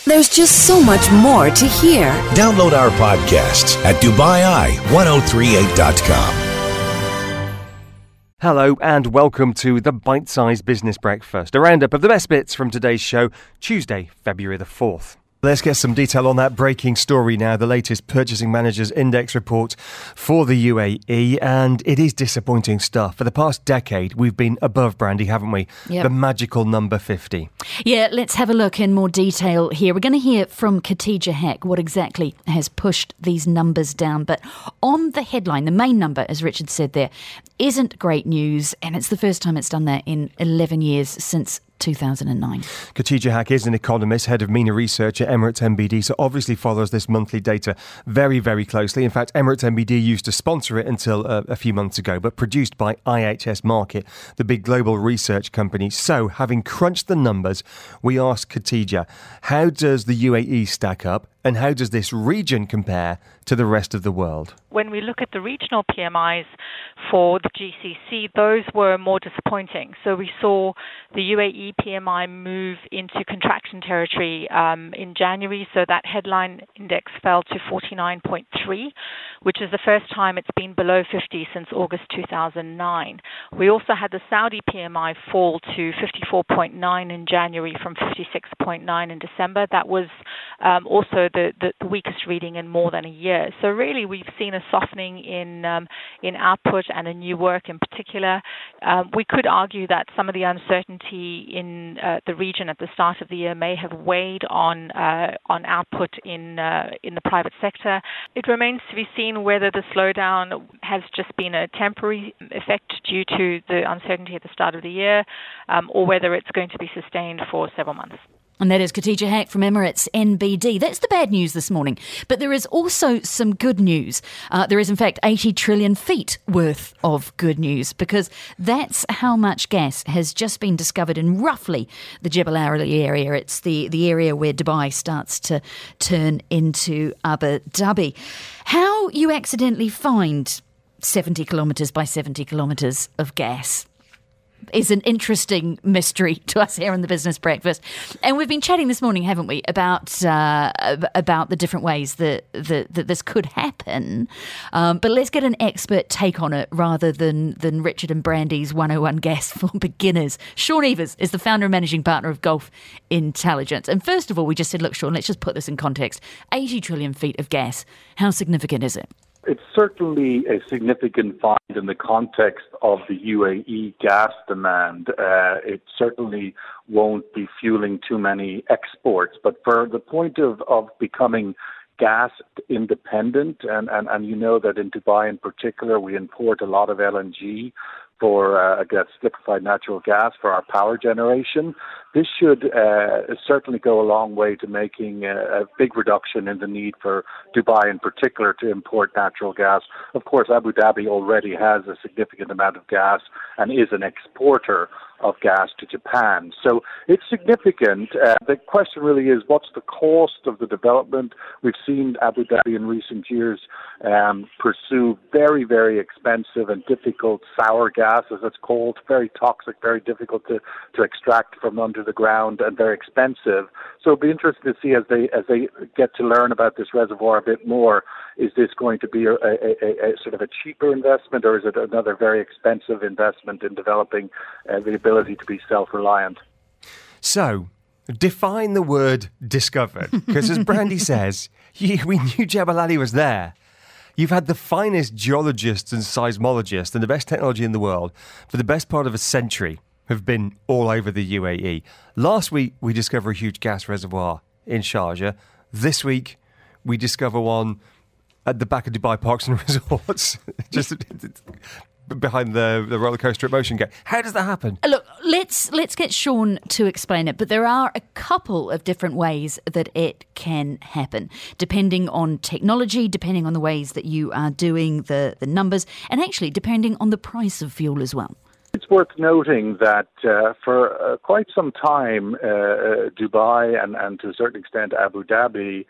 There's just so much more to hear. Download our podcasts at DubaiI1038.com. Hello and welcome to the Bite Size Business Breakfast, a roundup of the best bits from today's show, Tuesday, February the 4th. Let's get some detail on that breaking story now, the latest Purchasing Managers Index report for the UAE, and it is disappointing stuff. For the past decade, we've been above, Brandy, haven't we? Yep. The magical number 50. Yeah, let's have a look in more detail here. We're going to hear from Khatija Haque what exactly has pushed these numbers down. But on the headline, the main number, as Richard said there, isn't great news, and it's the first time it's done that in 11 years since 2009. Khatija Haque is an economist, head of MENA research at Emirates NBD, so obviously follows this monthly data very, very closely. In fact, Emirates NBD used to sponsor it until a few months ago, but produced by IHS Markit, the big global research company. So, having crunched the numbers, we asked Khatija, how does the UAE stack up, and how does this region compare to the rest of the world? When we look at the regional PMIs for the GCC, those were more disappointing. So we saw the UAE PMI move into contraction territory in January. So that headline index fell to 49.3, which is the first time it's been below 50 since August 2009. We also had the Saudi PMI fall to 54.9 in January from 56.9 in December. That was also the weakest reading in more than a year. So really, we've seen a softening in output and in new work in particular. We could argue that some of the uncertainty in the region at the start of the year may have weighed on output in the private sector. It remains to be seen whether the slowdown has just been a temporary effect due to the uncertainty at the start of the year, or whether it's going to be sustained for several months. And that is Khatija Haque from Emirates NBD. That's the bad news this morning. But there is also some good news. There is, in fact, 80 trillion feet worth of good news, because that's how much gas has just been discovered in roughly the Jebel Ali area. It's the area where Dubai starts to turn into Abu Dhabi. How you accidentally find 70 kilometres by 70 kilometres of gas is an interesting mystery to us here on the Business Breakfast. And we've been chatting this morning, haven't we, about the different ways that this could happen. But let's get an expert take on it rather than Richard and Brandy's 101 gas for beginners. Sean Evers is the founder and managing partner of Gulf Intelligence. And first of all, we just said, look, Sean, let's just put this in context. 80 trillion feet of gas. How significant is it? It's certainly a significant find in the context of the UAE gas demand. It certainly won't be fueling too many exports, but for the point of becoming gas independent, and you know that in Dubai in particular, we import a lot of LNG for liquefied natural gas for our power generation. This should certainly go a long way to making a big reduction in the need for Dubai in particular to import natural gas. Of course, Abu Dhabi already has a significant amount of gas and is an exporter of gas to Japan. So it's significant. The question really is, what's the cost of the development? We've seen Abu Dhabi in recent years pursue very, very expensive and difficult sour gas, as it's called, very toxic, very difficult to extract from under the ground and very expensive. So it'll be interesting to see as they get to learn about this reservoir a bit more, is this going to be a sort of a cheaper investment, or is it another very expensive investment in developing the ability to be self-reliant? So, define the word discovered, because as Brandy says, we knew Jebel Ali was there. You've had the finest geologists and seismologists and the best technology in the world for the best part of a century have been all over the UAE. Last week, we discovered a huge gas reservoir in Sharjah. This week, we discover one at the back of Dubai Parks and Resorts, just behind the roller coaster at Motion Gate. How does that happen? Look, let's get Sean to explain it, but there are a couple of different ways that it can happen, depending on technology, depending on the ways that you are doing the numbers, and actually depending on the price of fuel as well. It's worth noting that for quite some time, Dubai and to a certain extent Abu Dhabi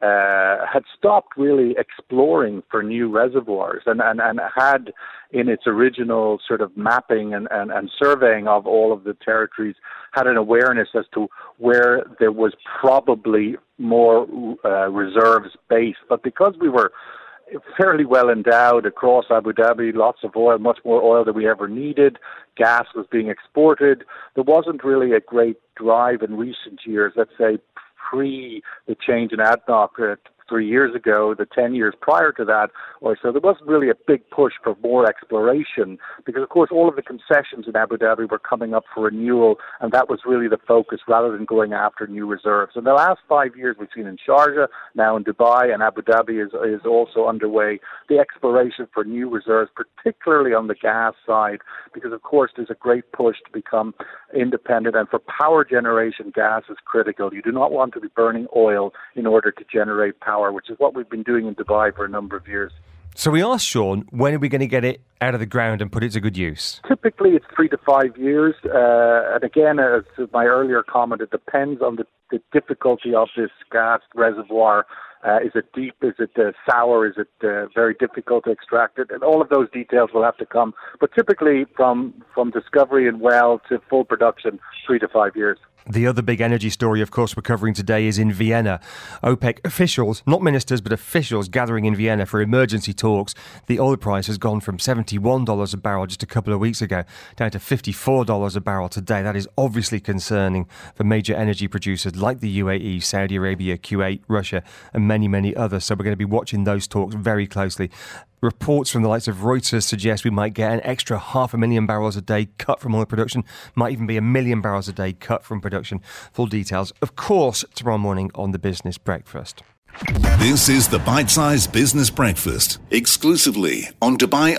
had stopped really exploring for new reservoirs and had in its original sort of mapping and surveying of all of the territories had an awareness as to where there was probably more reserves based. But because we were fairly well endowed across Abu Dhabi, lots of oil, much more oil than we ever needed, gas was being exported, there wasn't really a great drive in recent years, let's say pre the change in ADNOC 3 years ago, the 10 years prior to that, or so there wasn't really a big push for more exploration because, of course, all of the concessions in Abu Dhabi were coming up for renewal, and that was really the focus rather than going after new reserves. In the last 5 years, we've seen in Sharjah, now in Dubai, and Abu Dhabi is also underway, the exploration for new reserves, particularly on the gas side, because, of course, there's a great push to become independent, and for power generation, gas is critical. You do not want to be burning oil in order to generate power, which is what we've been doing in Dubai for a number of years. So we asked Sean, when are we going to get it out of the ground and put it to good use? Typically, it's 3 to 5 years. And again, as my earlier comment, it depends on the difficulty of this gas reservoir. Is it deep? Is it sour? Is it very difficult to extract it? And all of those details will have to come. But typically, from discovery and well to full production, 3 to 5 years. The other big energy story, of course, we're covering today is in Vienna. OPEC officials, not ministers, but officials gathering in Vienna for emergency talks. The oil price has gone from $71 a barrel just a couple of weeks ago down to $54 a barrel today. That is obviously concerning for major energy producers like the UAE, Saudi Arabia, Kuwait, Russia, and many, many others. So we're going to be watching those talks very closely. Reports from the likes of Reuters suggest we might get an extra 500,000 barrels a day cut from oil production, might even be 1 million barrels a day cut from production. Full details, of course, tomorrow morning on the Business Breakfast. This is the Bite-Sized Business Breakfast, exclusively on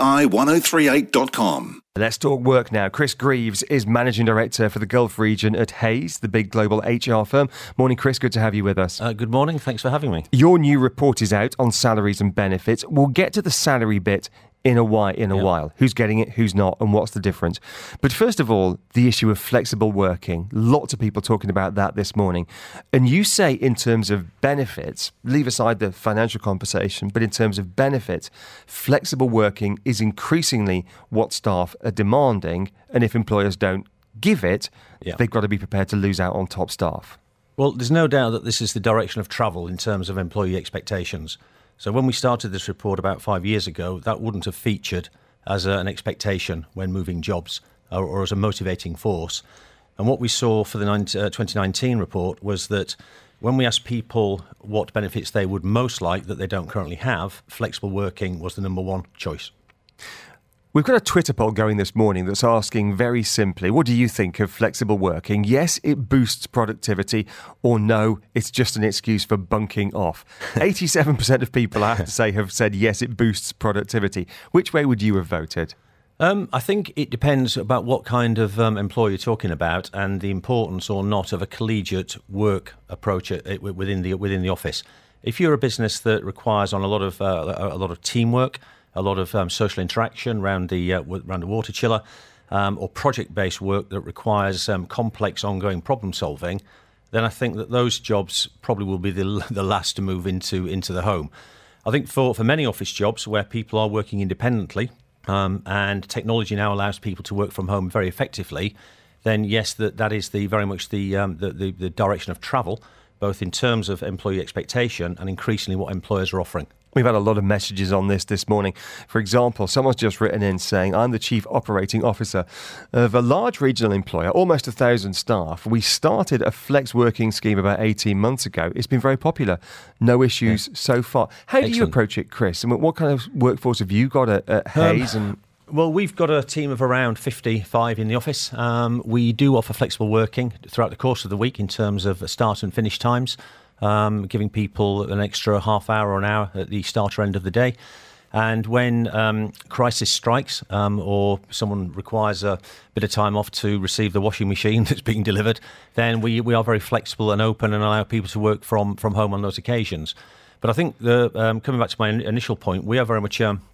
DubaiEye1038.com. Let's talk work now. Chris Greaves is Managing Director for the Gulf region at Hays, the big global HR firm. Morning, Chris. Good to have you with us. Good morning. Thanks for having me. Your new report is out on salaries and benefits. We'll get to the salary bit in a while. Who's getting it, who's not, and what's the difference? But first of all, the issue of flexible working. Lots of people talking about that this morning. And you say in terms of benefits, leave aside the financial conversation, but in terms of benefits, flexible working is increasingly what staff are demanding. And if employers don't give it, they've got to be prepared to lose out on top staff. Well, there's no doubt that this is the direction of travel in terms of employee expectations. So when we started this report about 5 years ago, that wouldn't have featured as an expectation when moving jobs or as a motivating force. And what we saw for the 2019 report was that when we asked people what benefits they would most like that they don't currently have, flexible working was the number one choice. We've got a Twitter poll going this morning that's asking very simply, what do you think of flexible working? Yes, it boosts productivity, or no, it's just an excuse for bunking off. 87% of people, I have to say, have said yes, it boosts productivity. Which way would you have voted? I think it depends about what kind of employer you're talking about and the importance or not of a collegiate work approach within the office. If you're a business that requires on a lot of teamwork, a lot of social interaction around the water chiller, or project-based work that requires complex ongoing problem solving, then I think that those jobs probably will be the last to move into the home. I think for many office jobs where people are working independently, and technology now allows people to work from home very effectively, then yes, that is very much the direction of travel, both in terms of employee expectation and increasingly what employers are offering. We've had a lot of messages on this morning. For example, someone's just written in saying, I'm the Chief Operating Officer of a large regional employer, almost 1,000 staff. We started a flex working scheme about 18 months ago. It's been very popular. No issues so far. How do you approach it, Chris? And what kind of workforce have you got at Hays? Well, we've got a team of around 55 in the office. We do offer flexible working throughout the course of the week in terms of start and finish times. Giving people an extra half hour or an hour at the starter end of the day. And when crisis strikes or someone requires a bit of time off to receive the washing machine that's being delivered, then we are very flexible and open and allow people to work from home on those occasions. But I think coming back to my initial point, we are very much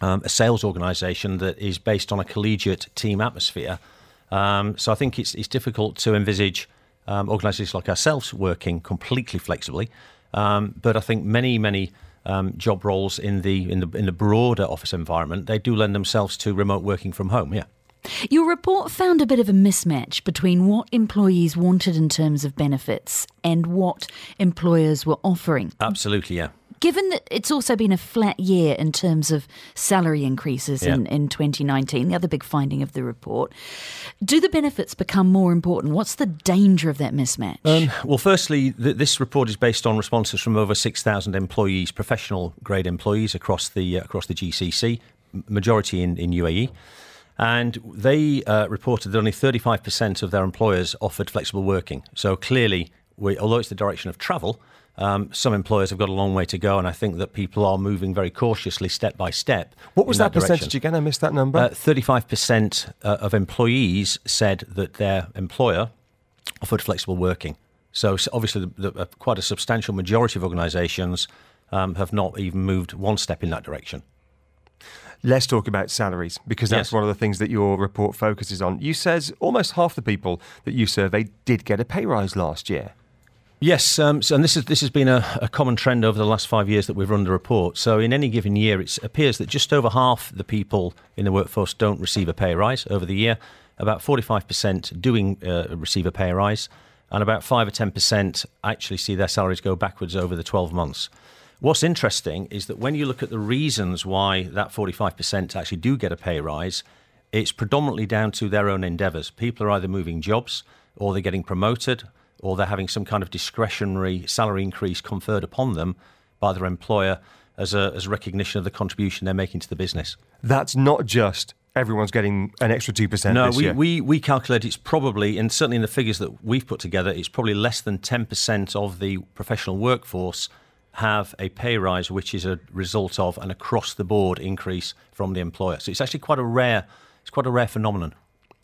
a sales organisation that is based on a collegiate team atmosphere. So I think it's difficult to envisage organisations like ourselves working completely flexibly. But I think many job roles in the broader office environment, they do lend themselves to remote working from home. Yeah. Your report found a bit of a mismatch between what employees wanted in terms of benefits and what employers were offering. Absolutely, yeah. Given that it's also been a flat year in terms of salary increases in 2019, the other big finding of the report, do the benefits become more important? What's the danger of that mismatch? Well, firstly, this report is based on responses from over 6,000 employees, professional grade employees across the GCC, majority in UAE. And they reported that only 35% of their employers offered flexible working. So clearly, although it's the direction of travel, some employers have got a long way to go, and I think that people are moving very cautiously, step by step. What was that percentage again? I missed that number. 35% of employees said that their employer offered flexible working. So obviously, quite a substantial majority of organisations have not even moved one step in that direction. Let's talk about salaries, because that's one of the things that your report focuses on. You says almost half the people that you surveyed did get a pay rise last year. Yes, and this has been a common trend over the last 5 years that we've run the report. So in any given year, it appears that just over half the people in the workforce don't receive a pay rise over the year. About 45% do receive a pay rise, and about 5 or 10% actually see their salaries go backwards over the 12 months. What's interesting is that when you look at the reasons why that 45% actually do get a pay rise, it's predominantly down to their own endeavours. People are either moving jobs, or they're getting promoted, or they're having some kind of discretionary salary increase conferred upon them by their employer as a recognition of the contribution they're making to the business. That's not just everyone's getting an extra 2% this year. No, we calculate it's probably, and certainly in the figures that we've put together, it's probably less than 10% of the professional workforce have a pay rise which is a result of an across-the-board increase from the employer. So it's actually quite a rare phenomenon.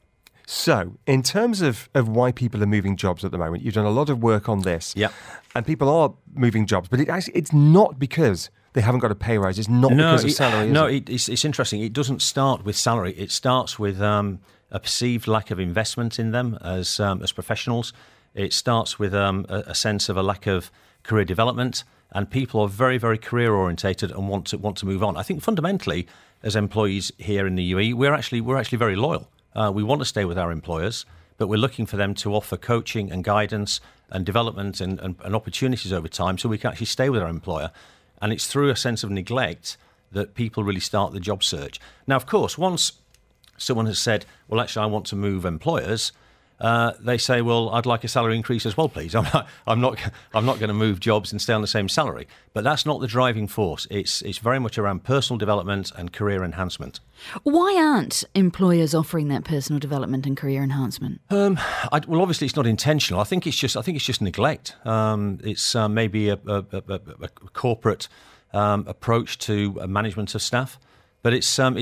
So, in terms of why people are moving jobs at the moment, you've done a lot of work on this. Yeah. And people are moving jobs, but it's not because they haven't got a pay rise. It's not because of salary. It's interesting. It doesn't start with salary. It starts with a perceived lack of investment in them as professionals. It starts with a sense of a lack of career development, and people are very, very career orientated and want to move on. I think fundamentally, as employees here in the UAE, we're actually very loyal. We want to stay with our employers, but we're looking for them to offer coaching and guidance and development and opportunities over time so we can actually stay with our employer. And it's through a sense of neglect that people really start the job search. Now, of course, once someone has said, well, actually, I want to move employers, they say, well, I'd like a salary increase as well, please. I'm not going to move jobs and stay on the same salary. But that's not the driving force. It's very much around personal development and career enhancement. Why aren't employers offering that personal development and career enhancement? Well, obviously, it's not intentional. I think it's just neglect. It's maybe a corporate approach to management of staff. But it's not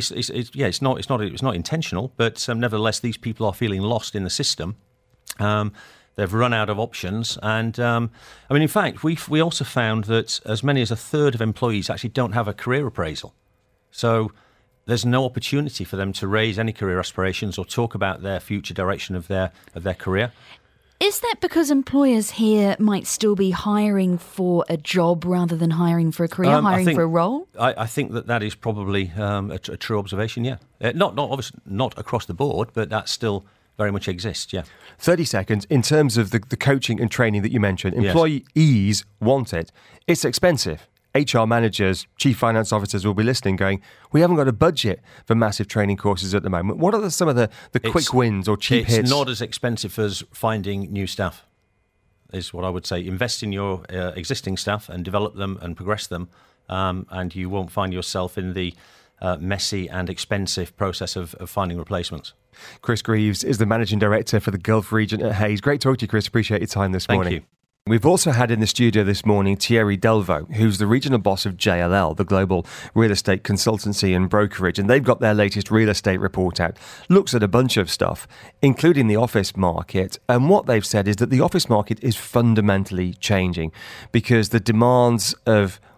intentional. But nevertheless, these people are feeling lost in the system. They've run out of options, and in fact, we also found that as many as a third of employees actually don't have a career appraisal. So there's no opportunity for them to raise any career aspirations or talk about their future direction of their career. Is that because employers here might still be hiring for a job rather than hiring for a career, for a role? I think that is probably a true observation, yeah. Not obviously not across the board, but that still very much exists, yeah. 30 seconds. In terms of the coaching and training that you mentioned, employees want it. It's expensive. HR managers, chief finance officers will be listening going, we haven't got a budget for massive training courses at the moment. What are some of the quick wins or cheap hits? It's not as expensive as finding new staff, is what I would say. Invest in your existing staff and develop them and progress them, and you won't find yourself in the messy and expensive process of finding replacements. Chris Greaves is the Managing Director for the Gulf region at Hays. Great talk to you, Chris. Appreciate your time this morning. Thank you. We've also had in the studio this morning Thierry Delvaux, who's the regional boss of JLL, the global real estate consultancy and brokerage, and they've got their latest real estate report out. Looks at a bunch of stuff, including the office market, and what they've said is that the office market is fundamentally changing because the demands of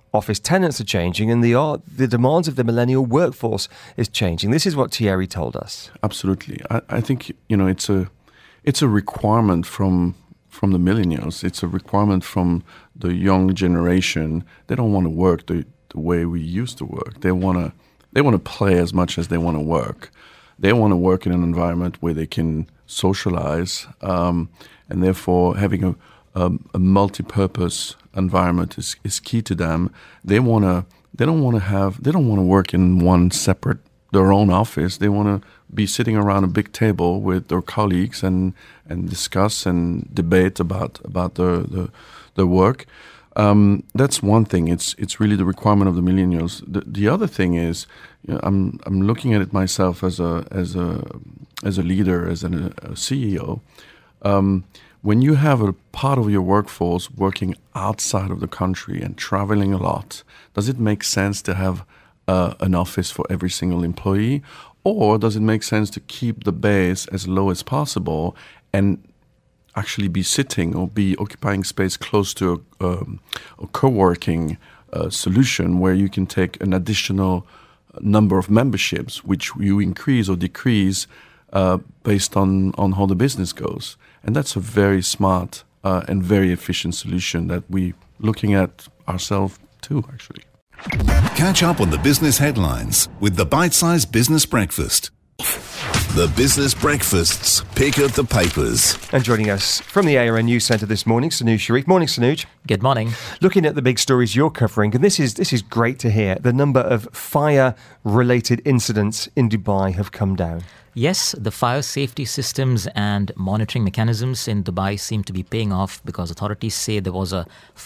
office tenants are changing, and the demands of the millennial workforce is changing. This is what Thierry told us. Absolutely. I think, it's a requirement from the millennials. It's a requirement from the young generation. They don't want to work the way we used to work. They want to play as much as they want to work. They want to work in an environment where they can socialize, and therefore having a multi-purpose environment is key to them. They don't want to work in one separate their own office. They want to be sitting around a big table with their colleagues and discuss and debate about the work. That's one thing. It's really the requirement of the millennials. The other thing is, I'm looking at it myself as a leader, as a CEO. When you have a part of your workforce working outside of the country and traveling a lot, does it make sense to have an office for every single employee, or does it make sense to keep the base as low as possible and actually be sitting or be occupying space close to a co-working solution where you can take an additional number of memberships, which you increase or decrease based on how the business goes? And that's a very smart and very efficient solution that we're looking at ourselves too, actually. Catch up on the business headlines with the Bite-Size Business Breakfast. The Business Breakfast's pick of the papers. And joining us from the ARN News Centre this morning, Sanuj Sharif. Morning, Sanuj. Good morning. Looking at the big stories you're covering, and this is great to hear. The number of fire-related incidents in Dubai have come down. Yes, the fire safety systems and monitoring mechanisms in Dubai seem to be paying off because authorities say there was a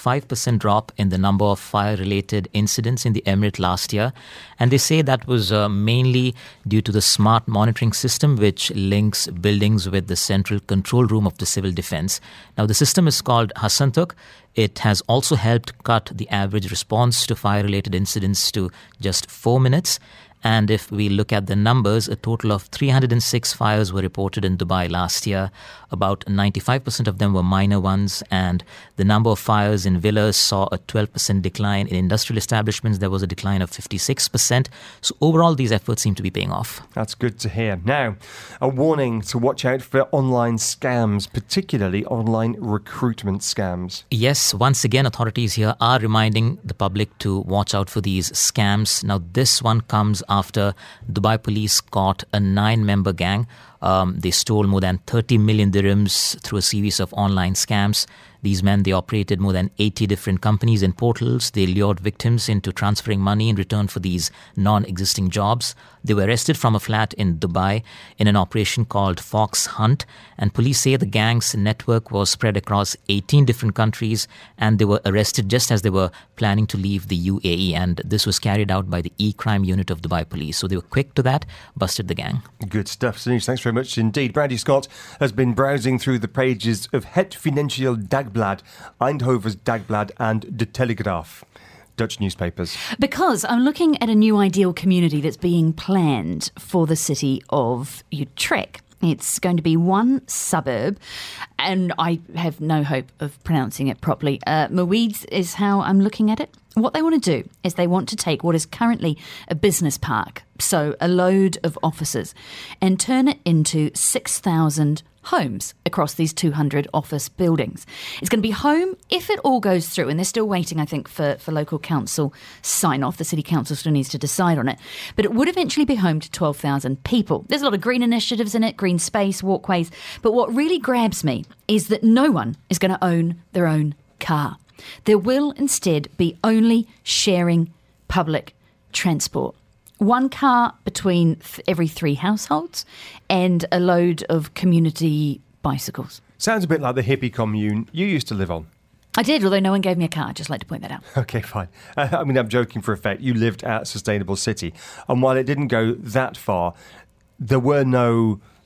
5% drop in the number of fire-related incidents in the emirate last year. And they say that was mainly due to the smart monitoring system, which links buildings with the central control room of the civil defense. Now, the system is called Hasantuk. It has also helped cut the average response to fire-related incidents to just 4 minutes. And if we look at the numbers, a total of 306 fires were reported in Dubai last year. About 95% of them were minor ones, and the number of fires in villas saw a 12% decline. In industrial establishments, there was a decline of 56%. So overall, these efforts seem to be paying off. That's good to hear. Now, a warning to watch out for online scams, particularly online recruitment scams. Yes, once again, authorities here are reminding the public to watch out for these scams. Now, this one comes after Dubai police caught a 9-member gang. They stole more than 30 million dirhams through a series of online scams. These men, they operated more than 80 different companies and portals. They lured victims into transferring money in return for these non-existing jobs. They were arrested from a flat in Dubai in an operation called Fox Hunt. And police say the gang's network was spread across 18 different countries, and they were arrested just as they were planning to leave the UAE. And this was carried out by the E-Crime Unit of Dubai Police. So they were quick to that, busted the gang. Good stuff, Sanuj. Thanks very much indeed. Brandy Scott has been browsing through the pages of Het Financieel Dagblad, Eindhoven's Dagblad and De Telegraaf, Dutch newspapers. Because I'm looking at a new ideal community that's being planned for the city of Utrecht. It's going to be one suburb, and I have no hope of pronouncing it properly. Moeeds is how I'm looking at it. What they want to do is they want to take what is currently a business park, so a load of offices, and turn it into 6,000 homes across these 200 office buildings. It's going to be home if it all goes through, and they're still waiting, I think, for local council sign-off. The city council still needs to decide on it. But it would eventually be home to 12,000 people. There's a lot of green initiatives in it, green space, walkways. But what really grabs me is that no one is going to own their own car. There will instead be only sharing public transport. One car between every 3 households and a load of community bicycles. Sounds a bit like the hippie commune you used to live on. I did, although no one gave me a car. I'd just like to point that out. Okay, fine. I mean, I'm joking for effect. You lived at Sustainable City. And while it didn't go that far, there were no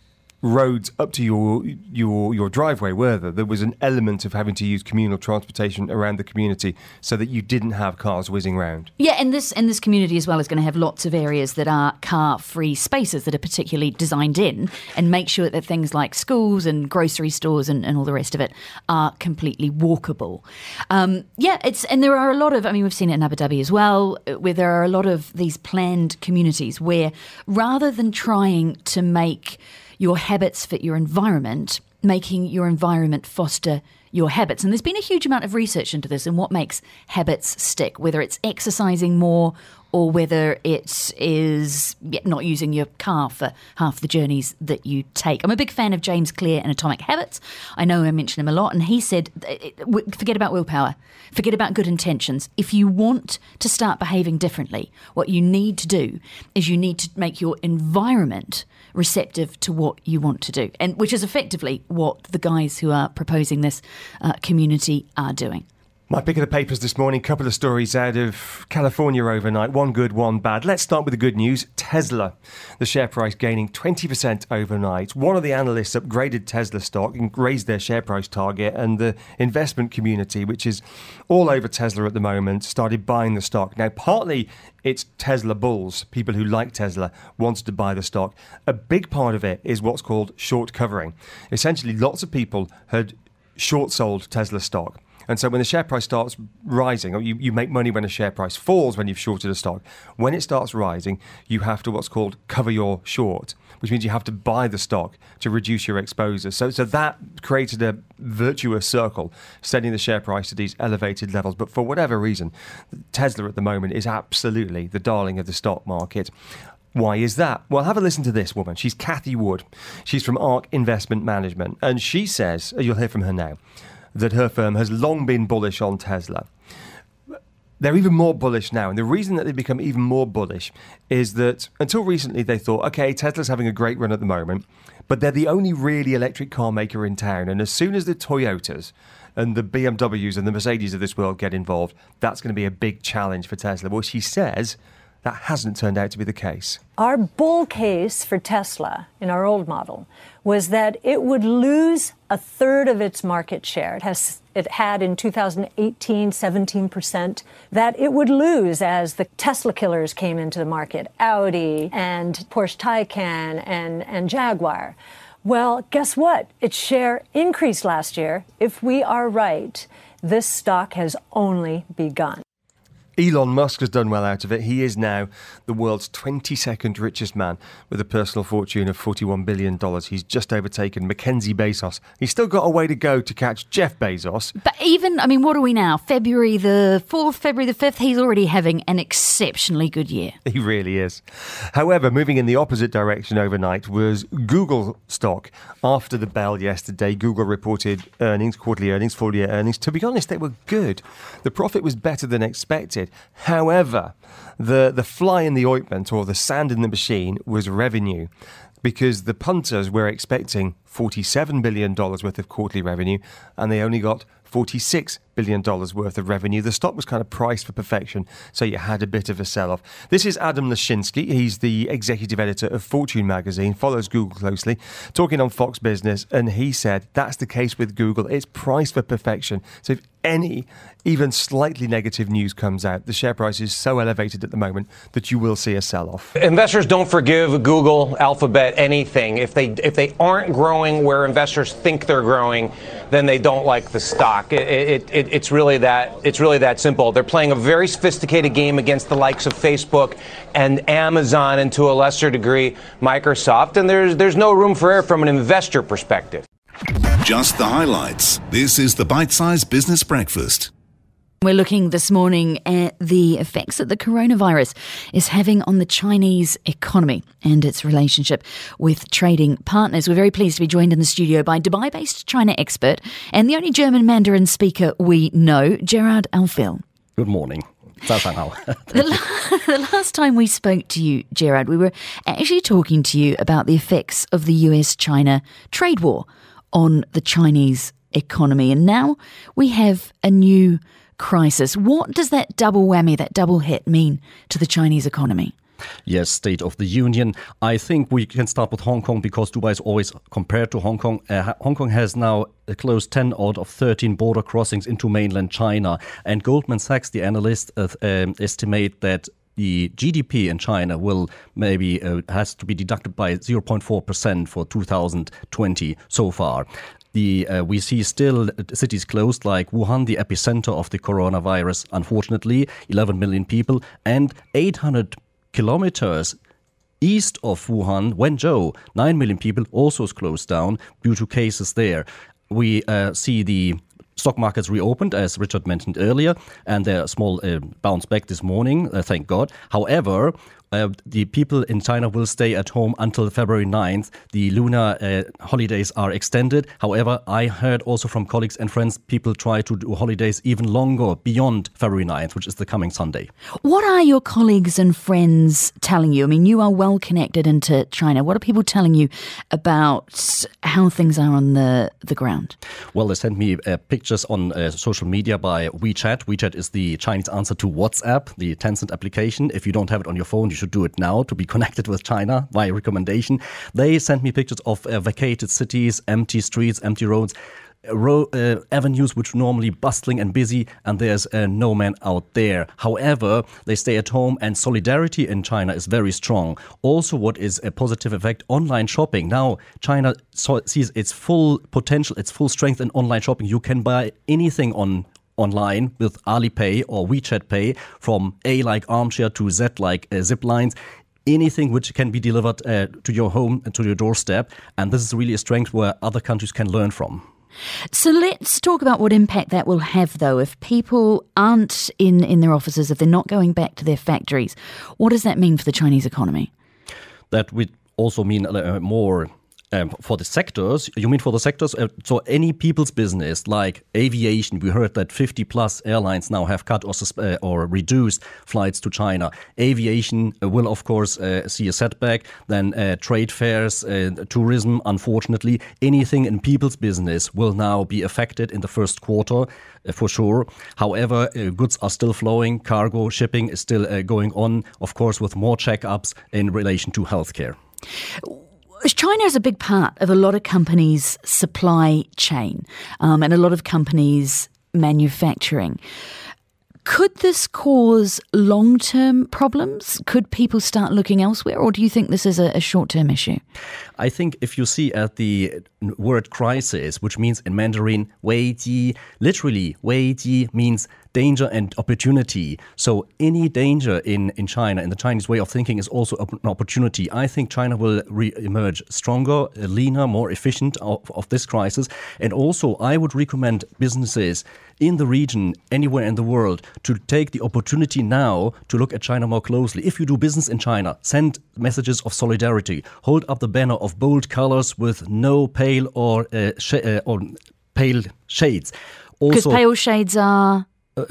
roads up to your driveway, were there? There was an element of having to use communal transportation around the community so that you didn't have cars whizzing around. Yeah, and this community as well is going to have lots of areas that are car-free spaces that are particularly designed in, and make sure that things like schools and grocery stores and all the rest of it are completely walkable. And there are a lot of, we've seen it in Abu Dhabi as well, where there are a lot of these planned communities where rather than trying to make your habits fit your environment, making your environment foster your habits. And there's been a huge amount of research into this and what makes habits stick, whether it's exercising more or whether it is not using your car for half the journeys that you take. I'm a big fan of James Clear and Atomic Habits. I know I mention him a lot, and he said, forget about willpower, forget about good intentions. If you want to start behaving differently, what you need to do is you need to make your environment receptive to what you want to do, and which is effectively what the guys who are proposing this community are doing. My pick of the papers this morning, couple of stories out of California overnight, one good, one bad. Let's start with the good news. Tesla, the share price gaining 20% overnight. One of the analysts upgraded Tesla stock and raised their share price target, and the investment community, which is all over Tesla at the moment, started buying the stock. Now, partly it's Tesla bulls, people who like Tesla, wanted to buy the stock. A big part of it is what's called short covering. Essentially, lots of people had short sold Tesla stock. And so when the share price starts rising, or you make money when a share price falls when you've shorted a stock. When it starts rising, you have to what's called cover your short, which means you have to buy the stock to reduce your exposure. So that created a virtuous circle, setting the share price to these elevated levels. But for whatever reason, Tesla at the moment is absolutely the darling of the stock market. Why is that? Well, have a listen to this woman. She's Cathy Wood. She's from ARK Investment Management. And she says, you'll hear from her now, that her firm has long been bullish on Tesla. They're even more bullish now. And the reason that they've become even more bullish is that until recently they thought, OK, Tesla's having a great run at the moment, but they're the only really electric car maker in town. And as soon as the Toyotas and the BMWs and the Mercedes of this world get involved, that's going to be a big challenge for Tesla. Well, she says that hasn't turned out to be the case. Our bull case for Tesla in our old model was that it would lose a third of its market share. It had in 2018, 17%, that it would lose as the Tesla killers came into the market, Audi and Porsche Taycan and Jaguar. Well, guess what? Its share increased last year. If we are right, this stock has only begun. Elon Musk has done well out of it. He is now the world's 22nd richest man with a personal fortune of $41 billion. He's just overtaken Mackenzie Bezos. He's still got a way to go to catch Jeff Bezos. But even, what are we now? February the 4th, February the 5th, he's already having an exceptionally good year. He really is. However, moving in the opposite direction overnight was Google stock. After the bell yesterday, Google reported earnings, quarterly earnings, full-year earnings. To be honest, they were good. The profit was better than expected. However, the fly in the ointment, or the sand in the machine, was revenue, because the punters were expecting $47 billion worth of quarterly revenue, and they only got $46 billion worth of revenue. The stock was kind of priced for perfection, so you had a bit of a sell-off. This is Adam Lashinsky. He's the executive editor of Fortune magazine, follows Google closely, talking on Fox Business, and he said that's the case with Google. It's priced for perfection. So if any even slightly negative news comes out, the share price is so elevated at the moment that you will see a sell-off. Investors don't forgive Google, Alphabet, anything. If they aren't growing where investors think they're growing, then they don't like the stock. It's really that simple. They're playing a very sophisticated game against the likes of Facebook and Amazon, and to a lesser degree Microsoft, and there's no room for error from an investor perspective. Just the highlights. This is the Bite-Sized Business Breakfast. We're looking this morning at the effects that the coronavirus is having on the Chinese economy and its relationship with trading partners. We're very pleased to be joined in the studio by Dubai-based China expert and the only German Mandarin speaker we know, Gerard Alfil. Good morning. The last time we spoke to you, Gerard, we were actually talking to you about the effects of the US-China trade war on the Chinese economy. And now we have a new crisis. What does that double whammy, that double hit mean to the Chinese economy? Yes, State of the Union. I think we can start with Hong Kong because Dubai is always compared to Hong Kong. Hong Kong has now closed 10 out of 13 border crossings into mainland China. And Goldman Sachs, the analyst, estimate that the GDP in China will maybe has to be deducted by 0.4% for 2020 so far. We see still cities closed like Wuhan, the epicenter of the coronavirus, unfortunately, 11 million people, and 800 kilometers east of Wuhan, Wenzhou, 9 million people, also is closed down due to cases there. We see the stock markets reopened, as Richard mentioned earlier, and they're a small bounce back this morning, thank God. However, the people in China will stay at home until February 9th. The lunar holidays are extended. However, I heard also from colleagues and friends, people try to do holidays even longer beyond February 9th, which is the coming Sunday. What are your colleagues and friends telling you? I mean, you are well connected into China. What are people telling you about how things are on the ground? Well, they sent me pictures on social media by WeChat. WeChat is the Chinese answer to WhatsApp, the Tencent application. If you don't have it on your phone, you should do it now to be connected with China by recommendation. They sent me pictures of vacated cities, empty streets, empty roads, avenues which are normally bustling and busy, and there's no man out there. However, they stay at home, and solidarity in China is very strong. Also, what is a positive effect, online shopping. Now, China sees its full potential, its full strength in online shopping. You can buy anything online with Alipay or WeChat Pay, from A like armchair to Z like zip lines. Anything which can be delivered to your home and to your doorstep. And this is really a strength where other countries can learn from. So let's talk about what impact that will have, though. If people aren't in their offices, if they're not going back to their factories, what does that mean for the Chinese economy? That would also mean more for the sectors. You mean for the sectors? So any people's business like aviation, we heard that 50 plus airlines now have cut or reduced flights to China. Aviation will, of course, see a setback. Then trade fairs, tourism, unfortunately. Anything in people's business will now be affected in the first quarter. For sure. However, goods are still flowing. Cargo shipping is still going on, of course, with more checkups in relation to healthcare. China is a big part of a lot of companies' supply chain and a lot of companies' manufacturing. Could this cause long-term problems? Could people start looking elsewhere, or do you think this is a short-term issue? I think if you see at the word crisis, which means in Mandarin, 危机, literally, 危机 means danger and opportunity. So any danger in China, in the Chinese way of thinking, is also an opportunity. I think China will re-emerge stronger, leaner, more efficient of this crisis. And also, I would recommend businesses in the region, anywhere in the world, to take the opportunity now to look at China more closely. If you do business in China, send messages of solidarity. Hold up the banner of bold colors with no pale or pale shades. Because pale shades are...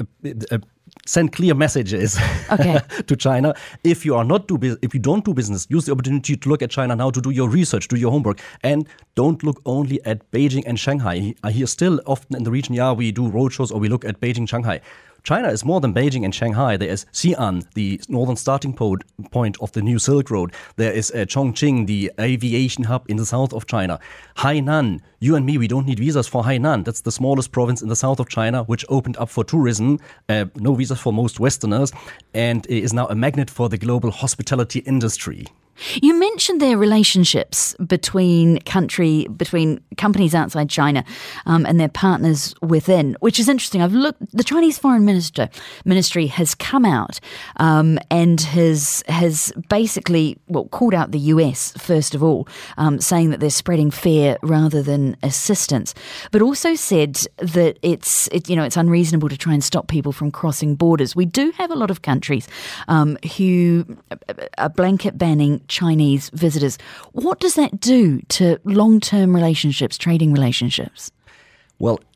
Send clear messages to China. If you don't do business, use the opportunity to look at China now to do your research, do your homework, and don't look only at Beijing and Shanghai. I hear still often in the region, we do roadshows or we look at Beijing, Shanghai. China is more than Beijing and Shanghai. There is Xi'an, the northern starting point of the new Silk Road. There is Chongqing, the aviation hub in the south of China. Hainan, you and me, we don't need visas for Hainan. That's the smallest province in the south of China, which opened up for tourism. No visas for most Westerners, and is now a magnet for the global hospitality industry. You mentioned their relationships between companies outside China and their partners within, which is interesting. I've looked. The Chinese Foreign Ministry has come out and has basically called out the US first of all, saying that they're spreading fear rather than assistance, but also said that it's unreasonable to try and stop people from crossing borders. We do have a lot of countries who are blanket banning Chinese visitors. What does that do to long-term relationships, trading relationships? Well,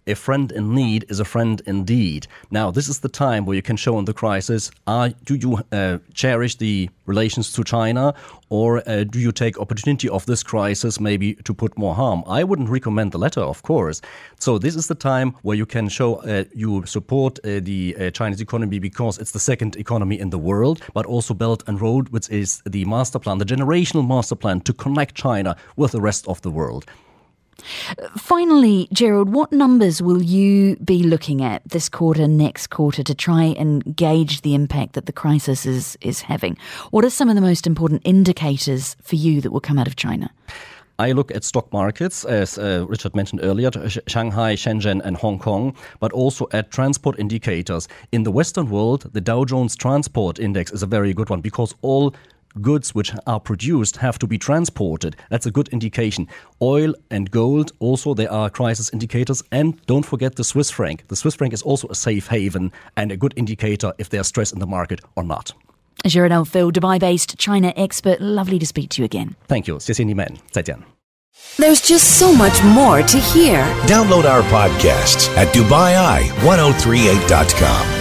a friend in need is a friend indeed. Now, this is the time where you can show in the crisis, do you cherish the relations to China, or do you take opportunity of this crisis maybe to put more harm? I wouldn't recommend the latter, of course. So this is the time where you can show you support the Chinese economy because it's the second economy in the world, but also Belt and Road, which is the master plan, the generational master plan to connect China with the rest of the world. Finally, Gerald, what numbers will you be looking at this quarter, next quarter, to try and gauge the impact that the crisis is having? What are some of the most important indicators for you that will come out of China? I look at stock markets, as Richard mentioned earlier, Shanghai, Shenzhen and Hong Kong, but also at transport indicators. In the Western world, the Dow Jones Transport Index is a very good one because all goods which are produced have to be transported. That's a good indication. Oil and gold, also they are crisis indicators. And don't forget the Swiss franc. The Swiss franc is also a safe haven and a good indicator if there's stress in the market or not. Gerald Elfield, Dubai-based China expert. Lovely to speak to you again. Thank you. 谢谢你们. 再见. There's just so much more to hear. Download our podcasts at DubaiEye1038.com.